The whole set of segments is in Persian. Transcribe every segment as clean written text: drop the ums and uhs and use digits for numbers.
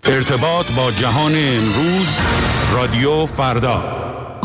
ارتباط با جهان امروز، رادیو فردا.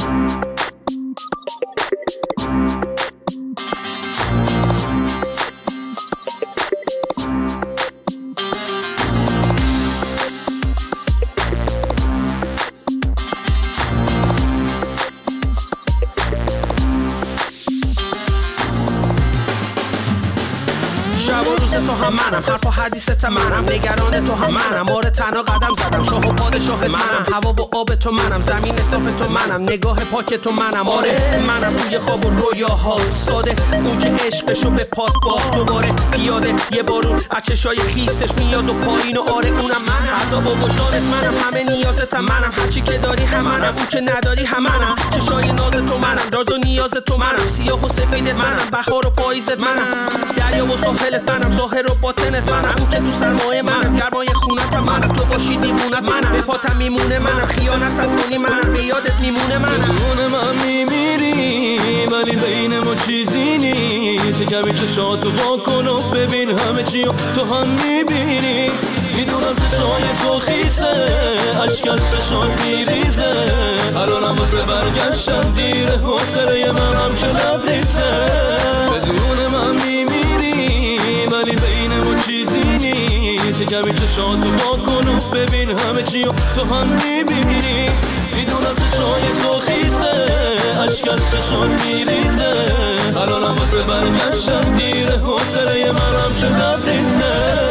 تو هم منم، حرف و حدیثت منم، نگران تو هم منم، آره تنها قدم زدم، شاه و پادشاه منم، هوا و آب تو منم، زمین صاف تو منم، نگاه پاک تو منم، آره منم روی خواب و رویاها ساده، اون که عشقشو به پات با دوباره پیاده، یه بارون از چشای خیسش میاد و پایین و آره اونم منم، عذاب و وجدانت منم، همه نیازتم منم، هرچی که داری هم منم، اون که نداری هم منم، چشای ناز تو منم، راز و نیاز تو منم، سیاه و سفیدت منم، بهار و پاییزت منم، دریا و ساحلت منم، ظاهر و باطنت منم، اون که تو سرمایه منم، گرمای خونتم منم، تو باشی دیمونت منم، به پاتم میمونه منم، خیانتم کنی منم، به یادت میمونه منم، بدون من میمیری ولی بین ما چیزی نیست، کمی چشاتو واکن و ببین همه چی تو هم میبینی، میدونم چشای تو خیسه عشق از چشات میریزه، الانم واسه برگشتن دیره، حوصله منم که لبریزه، بدون من میمیری ولی بین ما چیزی نیست، کمی چشاتو واکن و ببین همه چی تو هم میبینی، میدونم چشای تو خیسه عشق از چشات میریزه، الانم واسه برگشتن دیره، حوصله منم که لبریزه.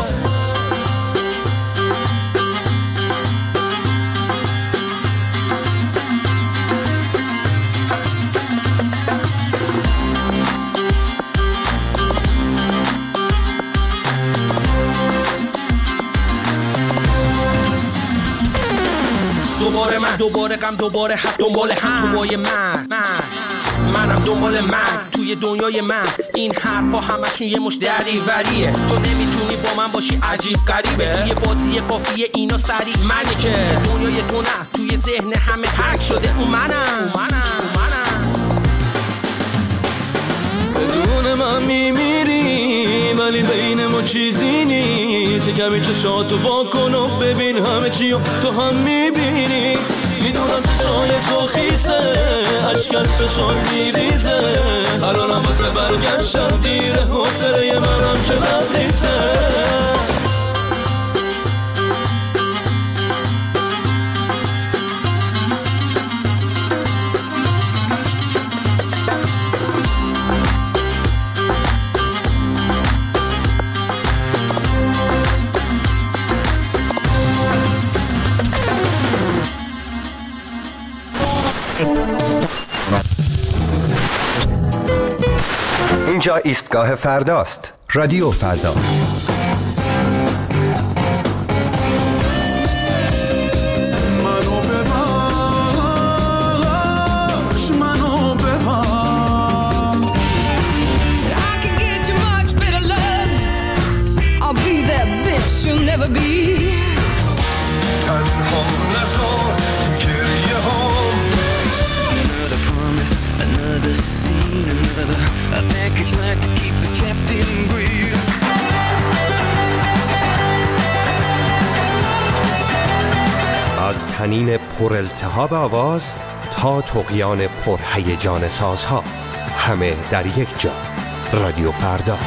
دوباره غم، دوباره حق، دنبال هم توی منم دنبال من توی دنیای من، این حرفا همشون یه مش دریوریه، تو نمیتونی با من باشی، عجیب غریبه، توی بازی قافیه اینا سریع منی که دنیای تو نه، توی ذهن همه حک شده اون منم. بدون من میمیری ولی بین ما چیزی نیست، کمی چشاتو واکن و ببین همه چی تو هم میبینی، میدونم چشای تو خیسه عشق از چشات میریزه، الانم واسه برگشتن دیره، حوصله منم که لبریزه. اینجا ایستگاه فرداست، رادیو فردا. از طنین پر التهاب آواز تا طغیان پر هیجان سازها، همه در یک جا، رادیو فردا.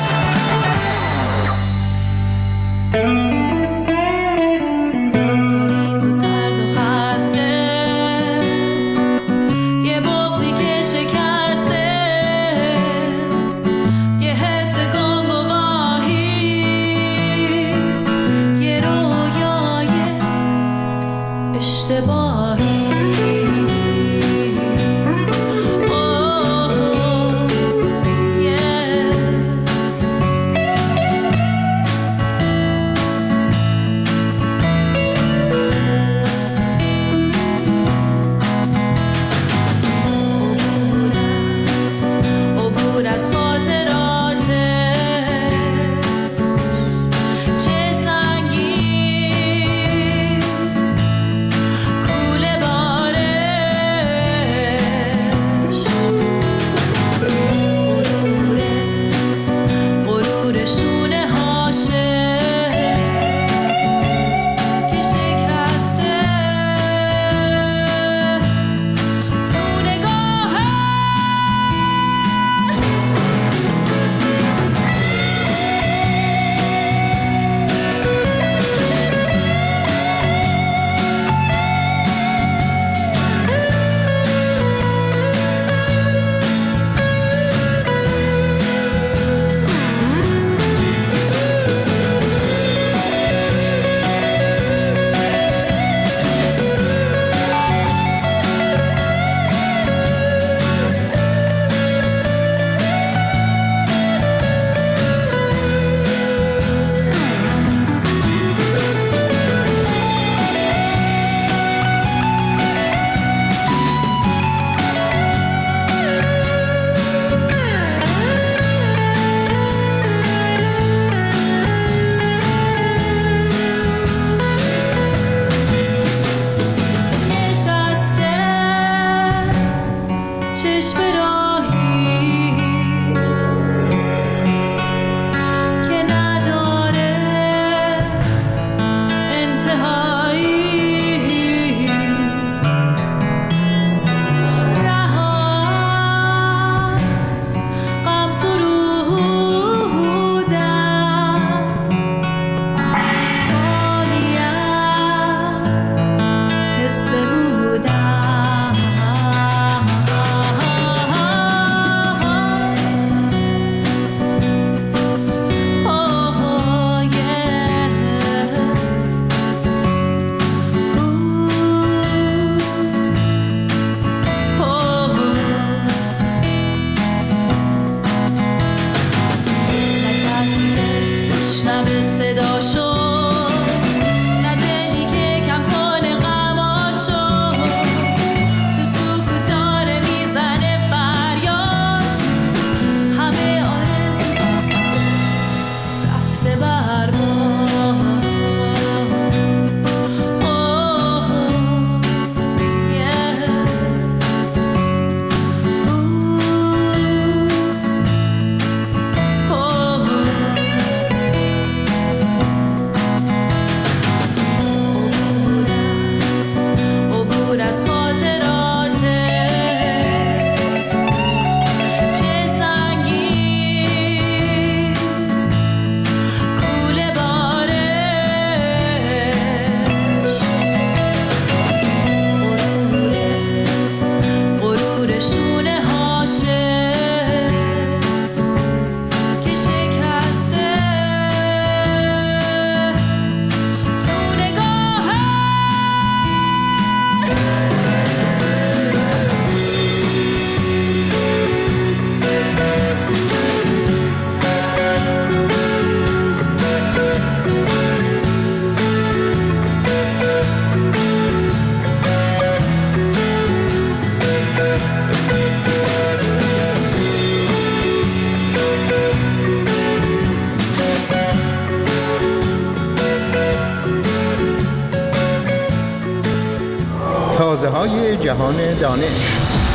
تازه‌های جهان دانش.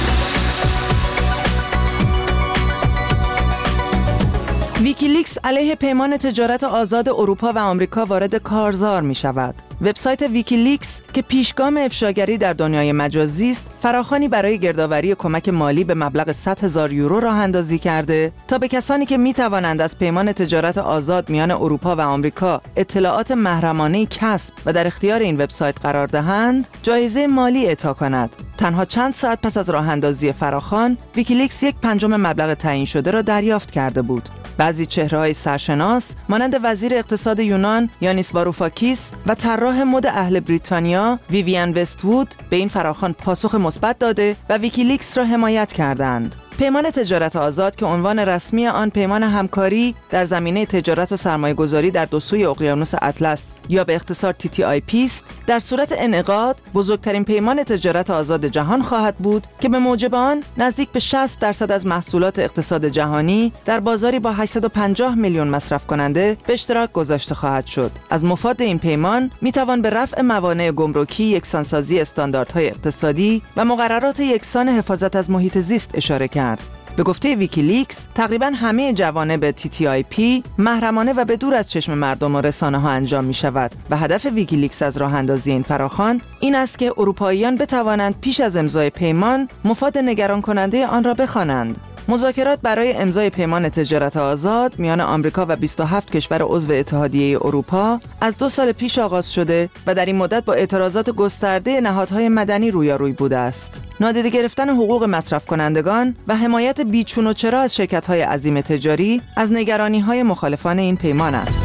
ویکیلیکس علیه پیمان تجارت آزاد اروپا و آمریکا وارد کارزار می شود. وبسایت ویکیلیکس که پیشگام افشاگری در دنیای مجازی است، فراخوانی برای گردآوری کمک مالی به مبلغ 100,000 یورو راه اندازی کرده تا به کسانی که می توانند از پیمان تجارت آزاد میان اروپا و آمریکا اطلاعات محرمانه کسب و در اختیار این وبسایت قرار دهند، جایزه مالی اعطا کند. تنها چند ساعت پس از راه اندازی فراخوان، ویکیلیکس 1/5 مبلغ تعیین شده را دریافت کرده بود. بعضی چهره‌های سرشناس مانند وزیر اقتصاد یونان یانیس واروفاکیس و طراح مد اهل بریتانیا ویویان وست‌وود به این فراخوان پاسخ مثبت داده و ویکیلیکس را حمایت کردند. پیمان تجارت آزاد که عنوان رسمی آن پیمان همکاری در زمینه تجارت و سرمایه‌گذاری در دو سوی اقیانوس اطلس یا به اختصار TTIP است، در صورت انعقاد بزرگترین پیمان تجارت آزاد جهان خواهد بود که به موجب آن نزدیک به 60% از محصولات اقتصاد جهانی در بازاری با 850 میلیون مصرف کننده به اشتراک گذاشته خواهد شد. از مفاد این پیمان میتوان به رفع موانع گمرکی، یکسانسازی استانداردهای اقتصادی و مقررات یکسان حفاظت از محیط زیست اشاره کرد. به گفته ویکیلیکس، تقریباً همه جوانب TTIP محرمانه و به دور از چشم مردم و رسانه ها انجام می شود و هدف ویکیلیکس از راه اندازی این فراخوان این است که اروپاییان بتوانند پیش از امضای پیمان مفاد نگران کننده آن را بخوانند. مذاکرات برای امضای پیمان تجارت آزاد میان آمریکا و 27 کشور عضو اتحادیه اروپا از 2 سال پیش آغاز شده و در این مدت با اعتراضات گسترده نهادهای مدنی رویاروی بوده است. نادیده گرفتن حقوق مصرف کنندگان و حمایت بیچون و چرا از شرکت‌های عظیم تجاری از نگرانی‌های مخالفان این پیمان است.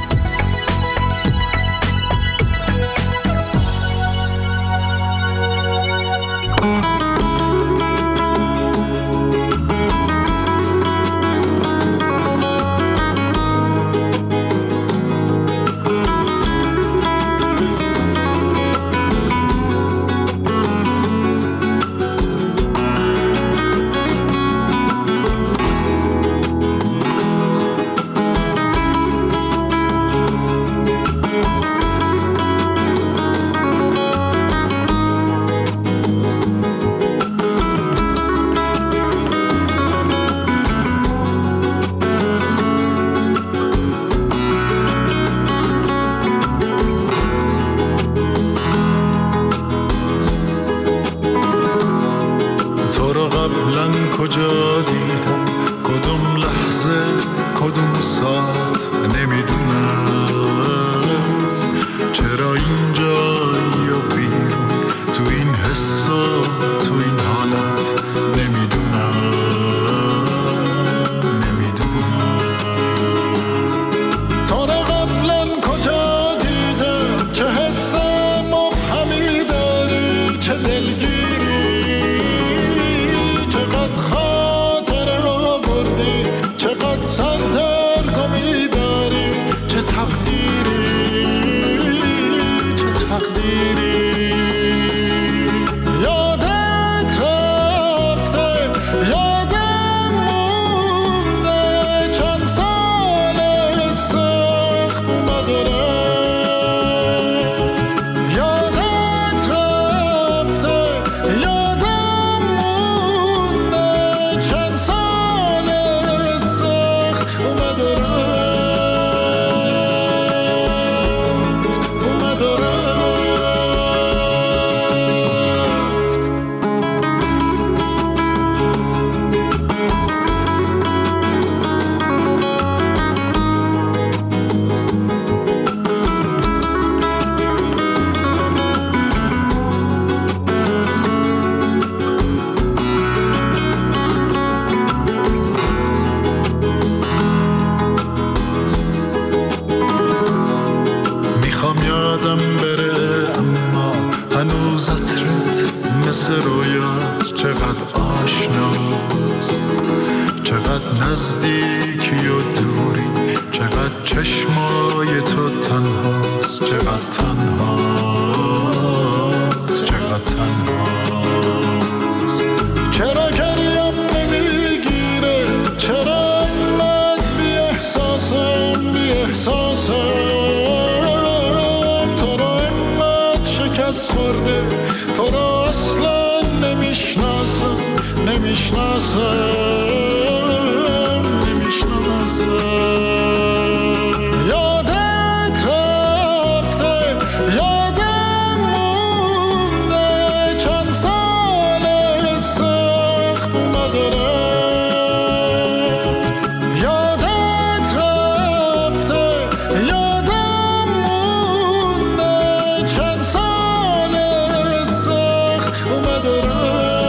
کجا دیدم کدوم لحظه کدوم ساعت نمیدونم چرا اینجایی و بیرون تو این حس و تو این حالت نمیدونم تو را قبلا کجا دیدم چه حس مبهمی داری چه دلگیری چقدر سردرگمی داری چه تقدیری یادت رفته یادم مونده چند سال سخت اومد و رفت یادت رفته یادم مونده چند سال اومد و رفت یادم بره اما هنوز عطرت مثل رویاست چقدر آشناست چقدر نزدیکی و دوری چقدر چشمای تو تنهاست چقدر تنهاست چرا گریم نمیگیره چرا انقدر بی احساسم تو را انقدر شکست خورده تو را اصلا نمیشناسم یادت رفته یادم مونده چند سال سخت اومد و رفت یادت رفته یادم مونده چند سال سخت اومد و رفت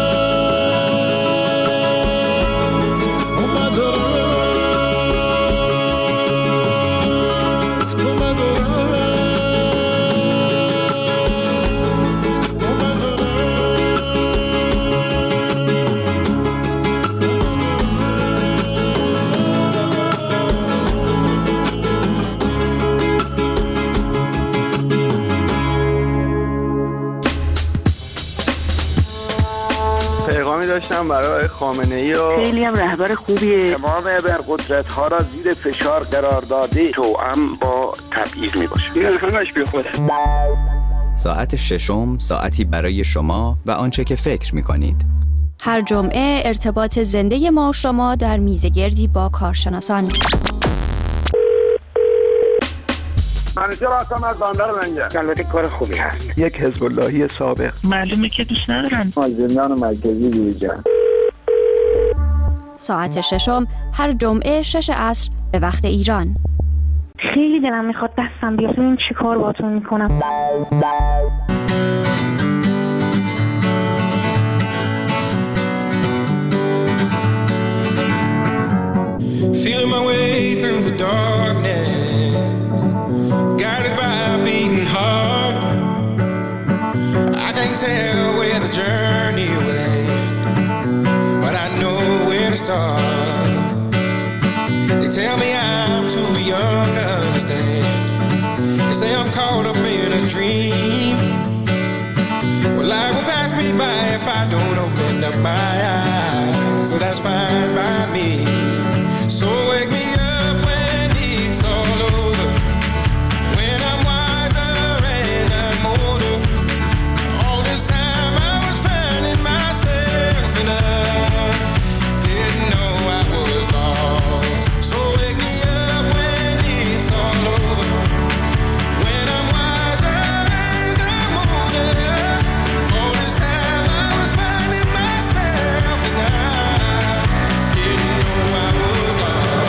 پیغامی داشتم برای خامنه‌ای و خیلی هم رهبر خوبیه. تمام ابرقدرت‌ها را زیر فشار قرار داده توأم با تبعیض میباشه. این همش بی خوده. ساعت ششم ساعتی برای شما و آنچه که فکر می‌کنید. هر جمعه ارتباط زنده ما و شما در میزگردی با کارشناسان. منیژه هستم از بندر منجر. البته کار خوبی هست. یک حزب اللهی سابق. معلومه که دوست ندارن. از زندان مرکزی بیرون. ساعت ششم هر جمعه 6 عصر به وقت ایران. خیلی دلم میخواد دستم بیاد ببین چی کار باهاتون میکنم. Feeling my way through the darkness, guided by a beating heart. I can't tell where the journey will end, but I know where to start. They tell me I'm too young to understand. They say I'm caught up in a dream. Well, life will pass me by if I don't open up my eyes. So that's fine by me. So wake me up when it's all over, when I'm wiser and I'm older. All this time I was finding myself and I didn't know I was lost. So wake me up when it's all over, when I'm wiser and I'm older. All this time I was finding myself and I didn't know I was lost.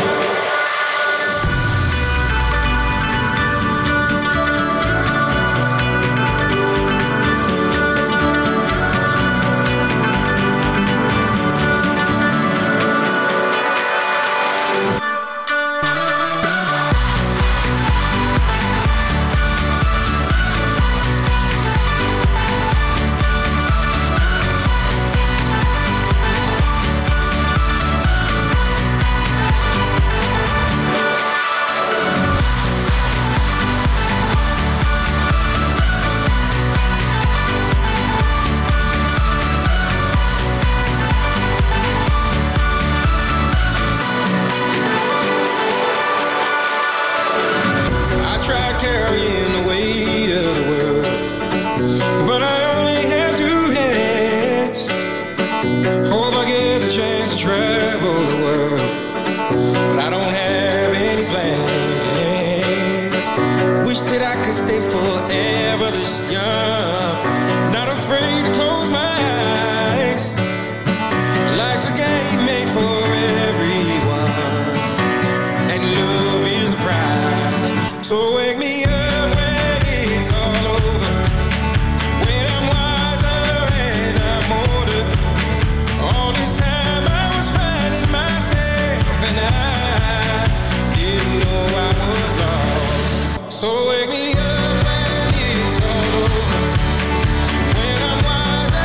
I tried carrying the weight of the world, but I only have two hands. Hope I get the chance to travel the world, but I don't have any plans. Wish that I could stay forever this young, not afraid to close my eyes. Life's a game made for everyone, and love is the prize. So wake me up when it's all over, when I'm wiser and I'm older. All this time I was finding myself and I didn't know I was lost. So wake me up when it's all over, when I'm wiser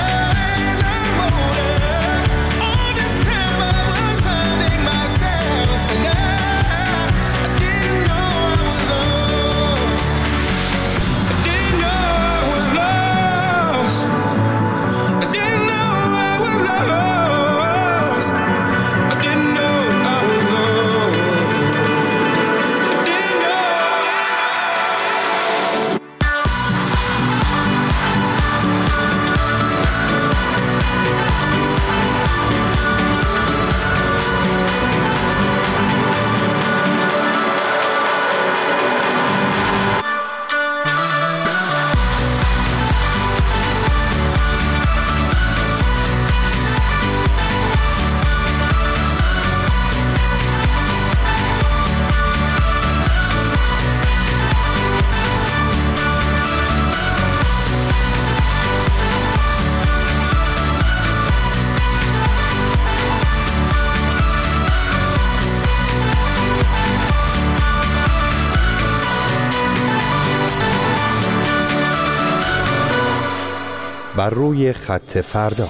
بر روی خط فردا.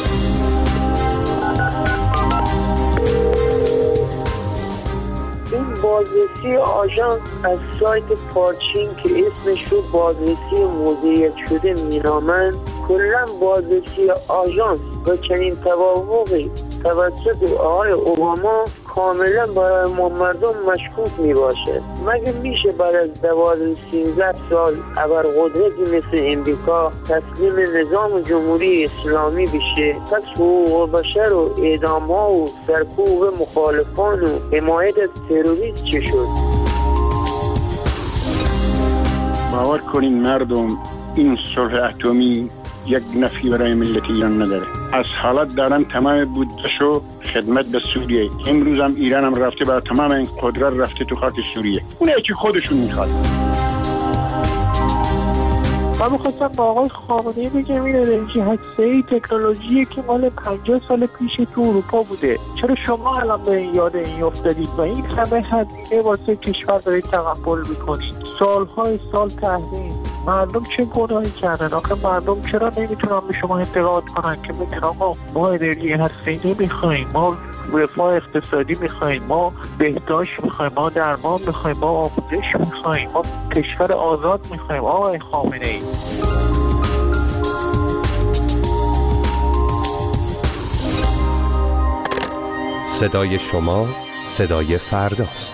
این بازرسی آژانس از سایت پارچین که اسمش رو بازرسی موضوعیت شده مینامند، کلا بازرسی آژانس و چنین توافقی توسط آقای اوباما کاملا برای ما مردم مشکوک می باشه. مگه میشه بعد از 12-13 سال ابرقدرتی مثل امریکا تسلیم نظام جمهوری اسلامی بشه؟ پس حقوق بشر و اعدام ها و سرکوب مخالفان و حمایت از تروریست چه شد؟ باور کنین مردم، این صلح اتمی یک نفعی برای ملت ایران نداره. از حالت دارن تمام بودجه‌شو خدمت به سوریه. امروز هم ایران هم رفته برای تمام این قدرت رفته تو خاک سوریه. اونه که خودشون میخواد. من می‌خواستم با آقای خامنه‌ای بگم این انرژی هسته‌ای تکنولوژی که مال 50 سال پیش تو اروپا بوده. چرا شما الان به یاد این افتادید و این همه هزینه واسه کشور دارید تقبل می‌کنید؟ سال‌های سال تحریم. مردم چه گناهی کردن؟ آخه مردم چرا نمیتونن به شما اعتقاد کنن که بگن آقا ما انرژی هسته‌ای نمیخوایم، ما رفاه اقتصادی میخوایم، ما بهداشت میخوایم، ما درمان میخوایم، ما آموزش میخوایم، ما کشور آزاد میخوایم. آقای خامنه‌ای، صدای شما صدای فرداست.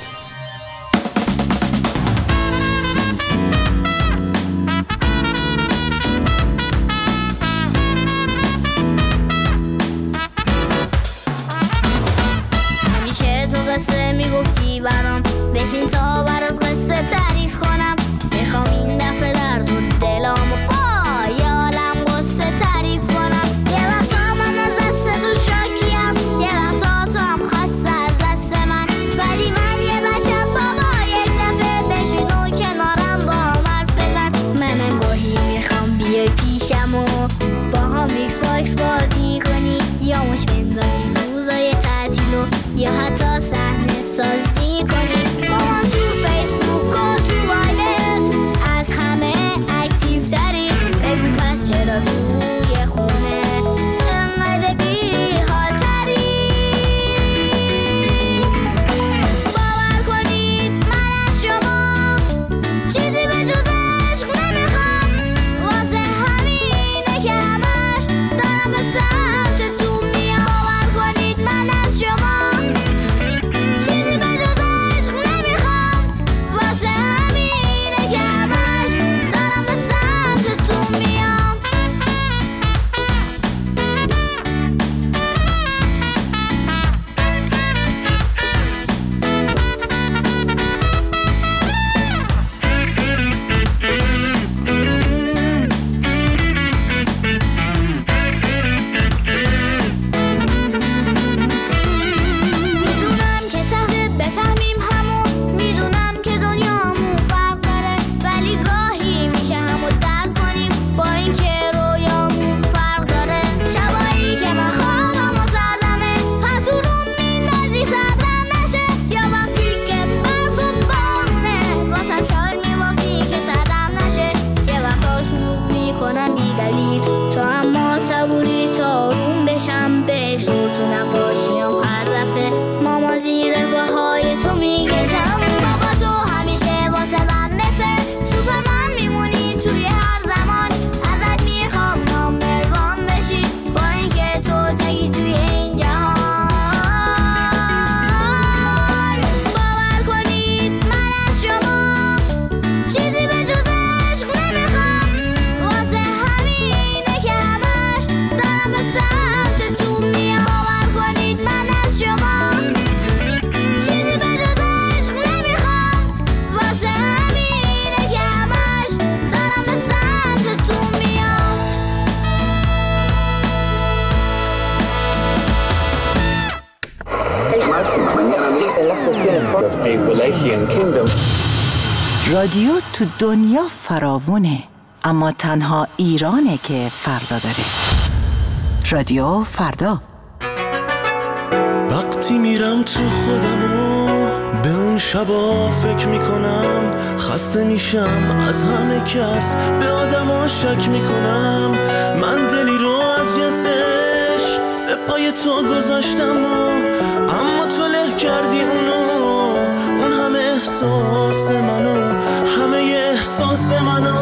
میگفتی برام بشین تا برات قصه تعریف کنم. میخوام این دفعه درد و دلامو با یه عالم قصه تعریف کنم. یه وقتا من از دست تو شاکیم، یه وقتا تو هم خسته از دست من، ولی من یه بچم بابا. یک دفعه بشین و کنارم با هم حرف بزن. منم گاهی میخوام بیای پیشم و با هم ایکس باکس بازی کنی، یا مش بندازیم روزای تعطیل و یا حتی صحنه سازی کنی. با من تو فیسبوک و تو وایبر از همه اکتیو تری. بگو پس چرا توی خونه انقدر بی حال تری؟ باور کنید من از شما چیزی به جز عشق نمیخوام. واسه همینه که همش دارم به سمت تو میام. باور کنید من از شما رادیو تو دنیا فراوونه، اما تنها ایرانه که فردا داره. رادیو فردا. وقتی میرم تو خودمو به اون شبا فکر میکنم، خسته میشم از همه کس، به آدما شک میکنم. من دلی رو از یه زش به پای تو گذاشتم اما تو له کردی اونو، اون همه احساس منو، همه احساس منو،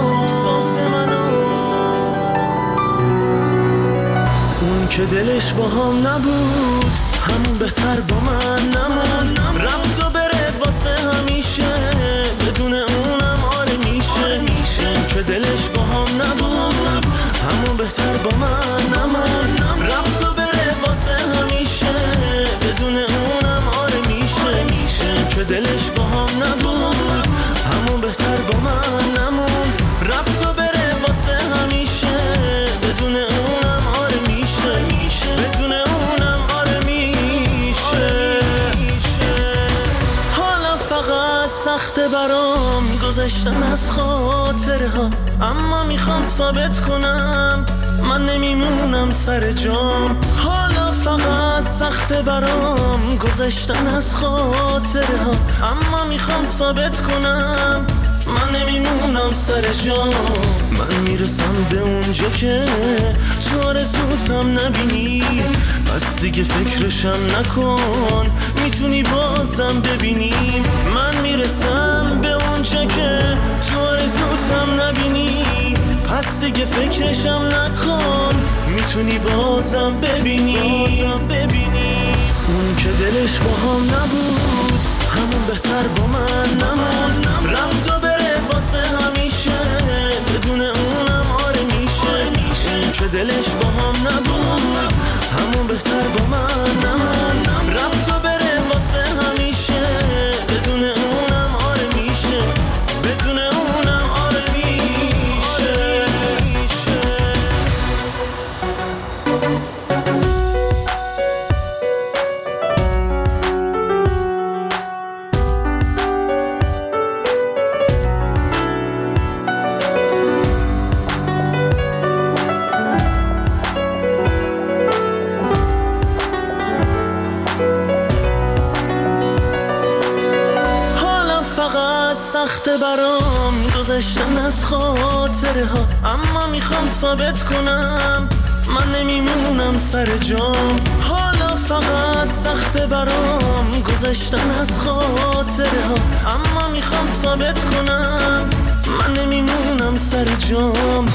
اون که دلش با هم نبود همون بهتر با من نموند، رفت و بره واسه همیشه، بدون اونم آره میشه. اون که دلش با هم نبود همون بهتر با من نموند، رفت و بره واسه همیشه، بدون اونم آره میشه. اون که دلش با هم نبود همون بهتر با من نموند، رفت و بره واسه همیشه، بدون اونم آره میشه، بدون اونم آره میشه. حالا فقط سخته برام گذشتن از خاطره ها، اما میخوام ثابت کنم من نمیمونم سر جام. حالا فقط سخته برام گذشتن از خاطره ها، اما میخوام ثابت کنم من نمیمونم سر جام. من میرسم به اونجا که تو آرزوتم نبینی، پس دیگه فکرشم نکن، میتونی بازم ببینی. من میرسم به اونجا که تو آرزوتم نبینی، پس دیگه فکرشم نکن، میتونی بازم ببینی. اون که دلش با هم نبود همون بهتر با من نموند، رفت و بره واسه همیشه، بدون اونم آره میشه. اون که دلش با هم نبود همون بهتر با من نموند، رفت و بره واسه همیشه، بدون اونم آره میشه، بدون اونم آره میشه. سخته برام گذشتن از خاطره ها، اما میخوام ثابت کنم من نمیمونم سر جام. حالا فقط سخته برام گذشتن از خاطره ها، اما میخوام ثابت کنم من نمیمونم سر جام.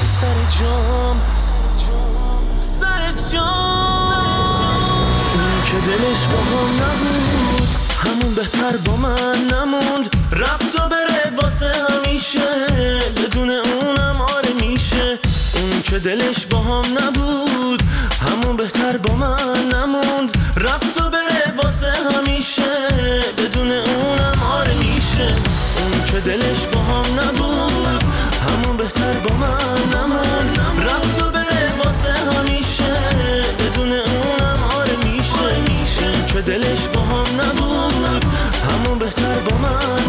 اون که دلش با هم نبود همون بهتر با من نموند، رفت و بره واسه همیشه، بدون اونم آره میشه. اون که دلش با هم نبود همون بهتر با من نموند، رفت و بره واسه همیشه، بدون اونم آره میشه. اون که دلش با هم نبود همون بهتر با من نموند، رفت و بره واسه همیشه، بدون اونم آره میشه. اون که دلش با هم نبود همون بهتر با من